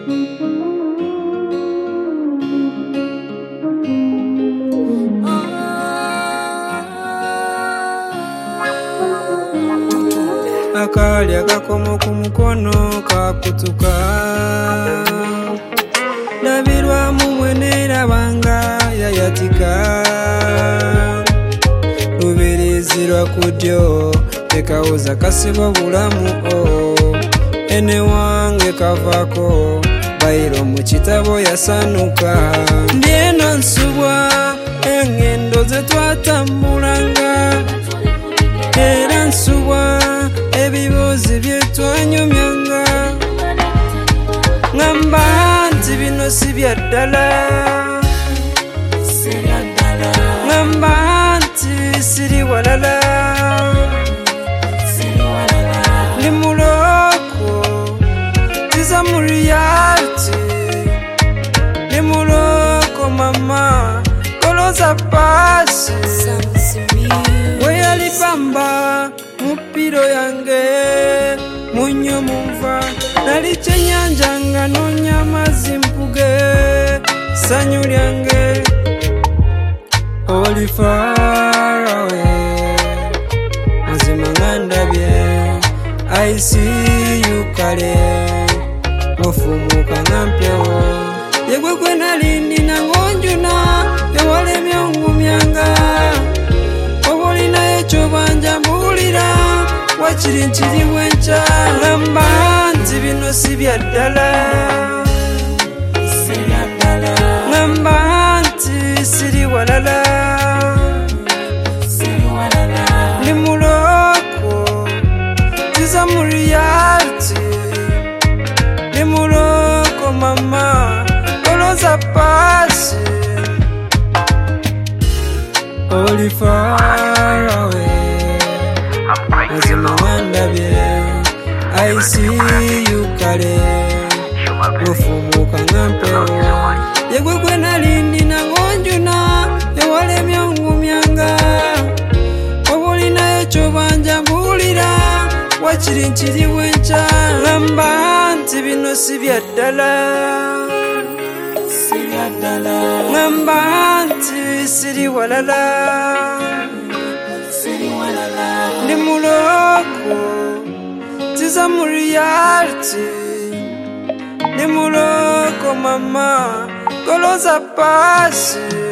Akali akakomo ku mukono kakutuka Nabirwa mu mwenera banga yayatika Lubirizirwa kudyo tekawuza kasiba bulamu ene wange kavako bayiro mu kitabo yasanuka Ndieno nsubwa engendo ze twatambulanga era nsubwa ebibuuzi byetwanyumyanga ngamba nti bino si bya ddala ngamba nti siri walala ndi muloko tiza mu reality ndi muloko mama koloza pasi weyalipamba mupiro yange munyo mumva nali kyenyanja nga nonya amazzi mpuge sanyu lyange oli far away mazima nga ndabye I see you kale ofumuka nga mpewo yegwe gwe nali ndina ngonjuna ewalemye ongumyanga oba olinayo ekyobanja mbulira wakiri nkiri bwenca ngamba nti bino si bya ddala ngamba nti siri walala ndi muloko tiza mu reality ndi muloko mama koloza pasi oli far away mazima ngandabye I see you kale ofumuka nga mpewo yegwe gwe nali ndina ngonjuna ewalemye ongumyanga oba olinayo kyobanja mbulira wakiri nkiri bwenca ngamba nti bino si bya ddala ngamba nti siri walala ndi muloko tiza mu reality ndi muloko mama koloza pasi